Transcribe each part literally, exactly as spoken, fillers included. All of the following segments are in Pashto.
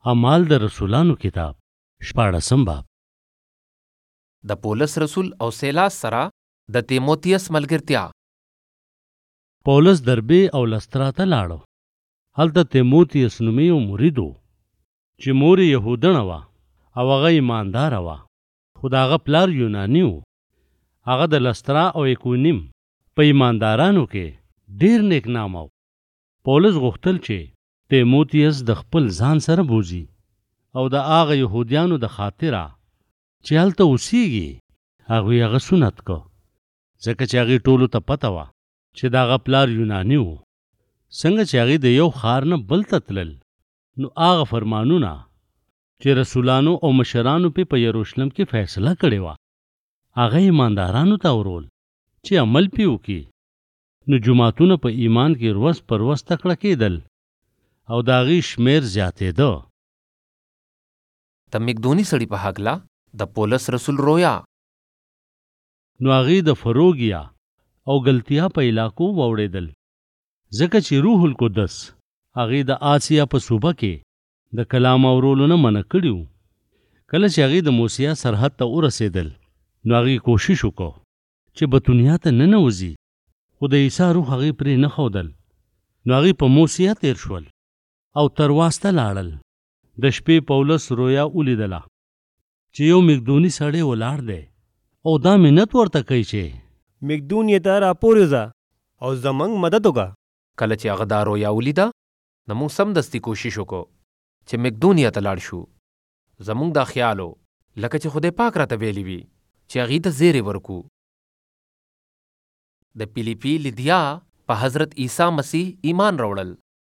اعمال د رسولانو کتاب شپاړسم باب. د پولس رسول او سیلاس سره د تیموتیوس ملګرتیا. پولس دربې او لسترا ته لاړو. هلته تیموتیوس نومي یو مرید و چې مور یې یهودنه وه او هغه ایمانداره وه، خو د هغه پلار یوناني و. هغه د لسترا او ایکونیم په ایماندارانو کې ډېر نیک نامه و. پولس غوښتل چې تیموتیوس د خپل ځان سره بوځي او د هغه یهودیانو د خاطره چې هلته اوسیږي هغوی هغه سنت کو، ځکه چې هغې ټولو ته پته وه چې د هغه پلار یوناني و. څنګه چې هغې د یو ښار نه بل ته تلل، نو هغه فرمانونه چې رسولانو او مشرانو پې په یروشلم کې فیصله کړې وه هغه ایماندارانو ته ورول چې عمل پې وکړي. نو جوماتونه په ایمان کې روز پر روز تکړه کېدل او د هغې شمېر زیاتېده. د مقدوني سړي په هکله د پولس رسول رویا. نو هغې د فروګیا او ګلتیا په علاقو واوړېدل، ځکه چې روح القدس هغې د آسیا په صوبه کې د کلام اورولو نه منع کړي وو. کله چې هغې د موسیا سرحد ته ورسېدل، نو هغې کوشش وکړو چې بتونیا ته ننوځي، خو د عیسی روح هغې پرې نه ښودل. نو هغې په موسیا تیر شول او تر واسته لاړل. د شپې پولس رویا ولیدله چې یو مقدوني سړی ولاړ دی او دا منت ورته کوي چې مقدونیې ته راپورې ځه او زموږ مدد وکړه. کله چې هغه دا رویا ولیده، نو موږ سمدستي کوشش وکړو چې مقدونیه ته لاړ شو. زموږ دا خیال و لکه چې خدای پاک راته ویلي وي چې هغې ته زیری ورکو. د پیلیپي لیدیا په حضرت عیسی مسیح ایمان راوړل.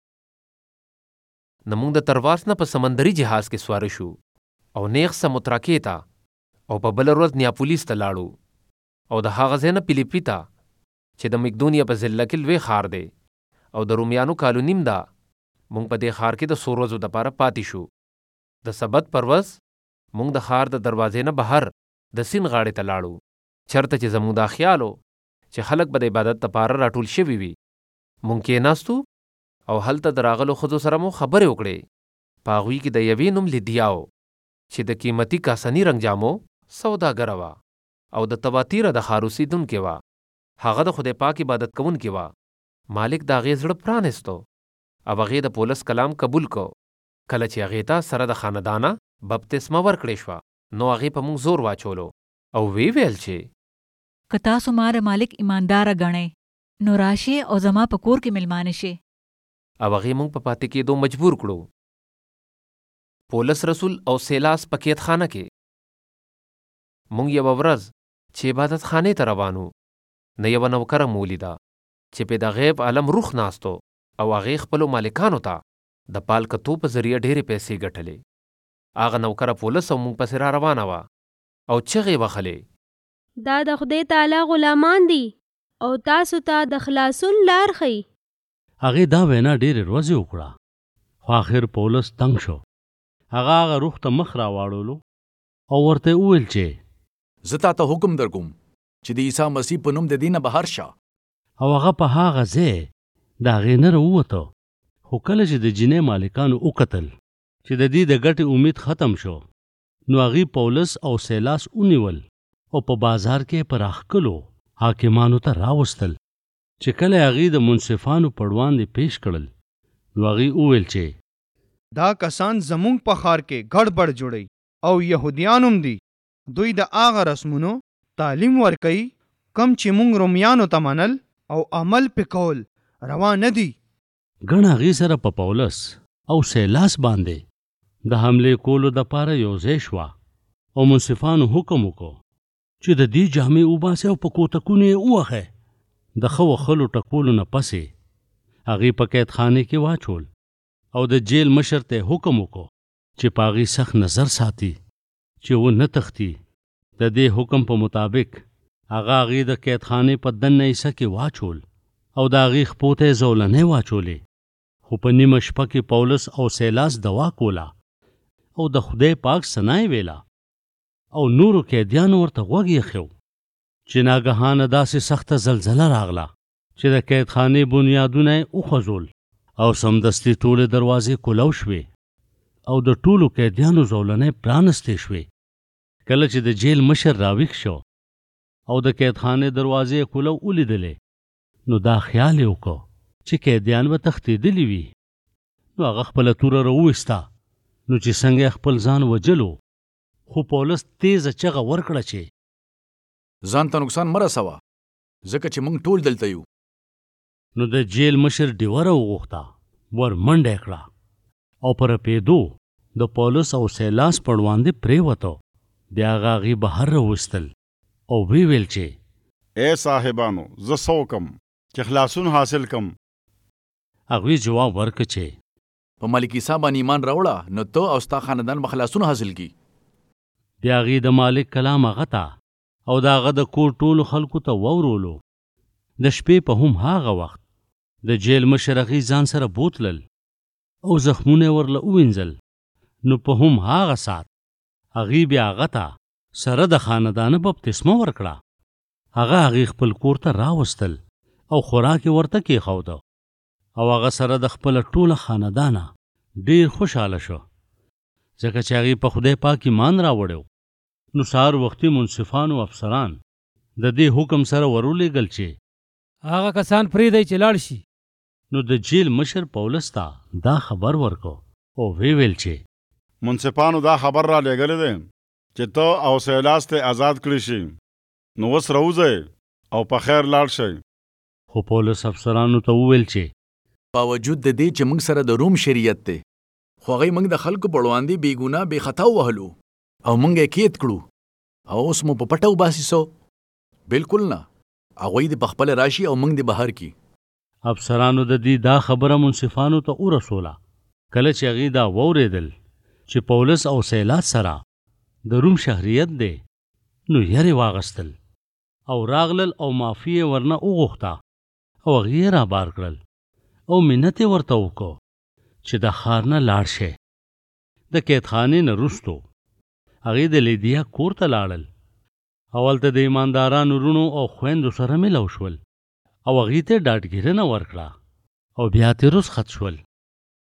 نو موږ د ترواس نه په سمندري جهاز کې سواره شو او نیغ سموتراکې ته او په بله ورځ نیاپولیس ته لاړو او د هغه ځای نه پیلیپي ته چې د مقدونیه په ضلع کې لوی ښار دی او د رومیانو کالونیم ده. موږ په دې ښار کې د څو ورځو دپاره پاتې شو. د سبت پر ورځ موږ د ښار د دروازې نه بهر د سیند غاړې ته لاړو، چېرته چې زموږ دا خیال و چې خلک به د عبادت دپاره راټول شوي وي. موږ کېناستو او هلته د راغلو ښځو سره مو خبرې وکړې. په هغوی کې د یوې نوم لیدیا و چې د قیمتي کاسني رنګ جامو سوداګره وه او د تواتیره د ښار اوسېدونکې وه. هغه د خدای پاک عبادت کوونکې وه. مالک د هغې زړه پرانیستو او هغې د پولس کلام قبول کو. کله چې هغې ته سره د خاندانه بپتسمه ورکړې شوه، نو هغې په موږ زور واچولو او وی ویل چې که تاسو ما د مالک ایمانداره ګڼئ، نو راشئ او زما په کور کې میلمانه شئ. او هغې موږ په پاتې کېدو مجبور کړو. پولس رسول او سیلاس په قیدخانه کې. موږ یوه ورځ چې عبادت خانې ته روانو، نه یوه نوکره مو ولیده چې په د غیب عالم روح ناستو او هغې خپلو مالکانو ته د پالکتو په ذریعه ډېرې پیسې ګټلې. هغه نوکره پولس او موږ پسې را روانه وه او چغې وهلې، دا د خدای تعالی غلامان دي او تاسو ته د خلاصون لار ښیي. هغې دا وینا ډېرې ورځې وکړه، خو آخر پولس تنګ شو. هغه هغه روح ته مخ راواړولو او ورته وویل چې زه تا ته حکم در کوم چې د عیسی مسیح په نوم د دې نه بهر شه. او هغه په هغه ځای د هغې نه راووته. خو کله چې د جینۍ مالکانو وکتل چې د دې د ګټې امید ختم شو، نو هغې پولس او سیلاس ونیول او په بازار کې په راښکلو حاکمانو ته راوستل. چې کله هغې د منصفانو په وړاندې پیش کړل، نو هغې وویل چې دا کسان زموږ په ښار کې ګډبډ جوړوي او یهودیان هم دي. دوی د هغه رسمونو تعلیم ورکوي کم چې موږ رومیانو ته منل او عمل پې کول روا نه دي. ګڼ هغې سره په پولس او سیلاس باندې د حملې کولو دپاره یو ځای شوه او منصفانو حکم وکړو چې د دې جامې وباسئ او په کوتکونو یې ووهئ. د ښه وښلو ټکولو نه پسې هغې په قیدخانې کې واچول او د جیل مشر ته حکم وکړو چې په هغې سخت نظر ساتي چې ونه تښتي. د دې حکم په مطابق هغه هغې د قیدخانې په دننه حصه کې واچول او د هغې خپو ته یې زولنې واچولې. خو په نیمه شپه کې پولس او سیلاس دوا کوله او د خدای پاک ثنا یې ویله او نورو قیدیانو ورته غوږ ایښی و چې ناګهانه داسې سخته زلزله راغله چې د قیدخانې بنیادونه یې وخوځول او سمدستي ټولې دروازې کولو شوې او د ټولو قیدیانو زولنې پرانستې شوې. کله چې د جیل مشر راویښ شو او د قیدخانې دروازې کولو ولیدلې نو دا خیال یې وکړ چې قیدیان به تښتېدلي وي. نو هغه خپله توره راوویسته. نو چې څنګه خپل ځان وجلو خو پولس تیزه چغه ورکړه چې ځان ته نقصان مه رسوه ځکه چې موږ ټول دلته یو. نو د جیل مشر ډیوره وغوښته، ور منډه یې کړه او پر رپېدو د پولس او سیلاس پړواندې پرېوته. بیا هغه هغې بهر راوستل او وی ویل چې اے صاحبانو زه څه وکم چې خلاصون حاصل کم. هغوی جواب ورکړه چې په ملک عیسی باندې ایمان راوړه نو ته او ستا خاندان به خلاصون حاصل کی. بیا هغې د مالک کلام هغه ته او د هغه د کور ټولو خلکو ته واورولو. د شپې په هم هغه وخت د جیل مشر هغې ځان سره بوتلل او زخمونه یې ورله ووینځل. نو په هم هغه ساعت هغې بیا هغه ته سره د خاندانه بپتسمه ورکړه. هغه هغې خپل کور ته راوستل او خوراک یې ورته کېښوده او هغه سره د خپله ټوله خاندانه ډېر خوشحاله شو ځکه چې هغې په خدای پاک ایمان راوړی. نو سهار وختي منصفان او افسران د دې حکم سره ورولېږل چې هغه کسان پرېږدئ چې لاړ شي. نو د جیل مشر پولس ته دا خبر ورکو او وی ویل چې منصفانو دا خبر را لېږلی دی چې ته او سیلاس ته آزاد کړی شي. نو اوس راوځئ او په خیر لاړ شئ. خو پولس افسرانو ته وویل چې باوجود د دې چې موږ سره د روم شریعت دی خو هغوی موږ د خلکو په وړاندې بې ګناه بې خطا ووهلو او موږ یې قید کړو او اوس مو په پټه وباسي. سو بلکل نه، هغوی دې په خپله راشي او موږ دې بهر کي. افسرانو د دې دا خبره منصفانو ته ورسوله. کله چې هغې دا واورېدل چې پولس او سیلاس سره د روم شهریت دی نو یرې واغستل او راغلل او معافي یې ورنه وغوښته او هغې یې رابار کړل او منت یې ورته وکړو چې د ښار نه لاړ شي. د قیدخانې نه وروستو هغې د لیدیا کور ته لاړل او هلته د ایماندارانو رونو او خویندو سره ملو شول او هغې ته ډاډګیرنه ورکړه او بیا ترې رخصت شول.